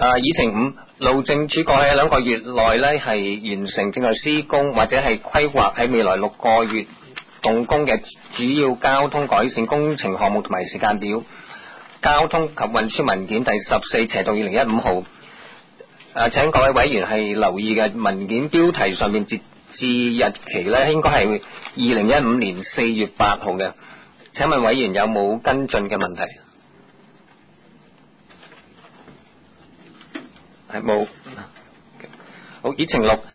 議程5，路政署過去2個月內呢係完成正在施工或者係規劃喺未來6個月動工嘅主要交通改善工程項目同埋時間表。交通及運輸文件第14/2015號。請各位委員係留意嘅文件標題上面截至日期呢應該係2015年4月8號嘅。請問委員有冇跟進嘅問題？係冇。好，議程6。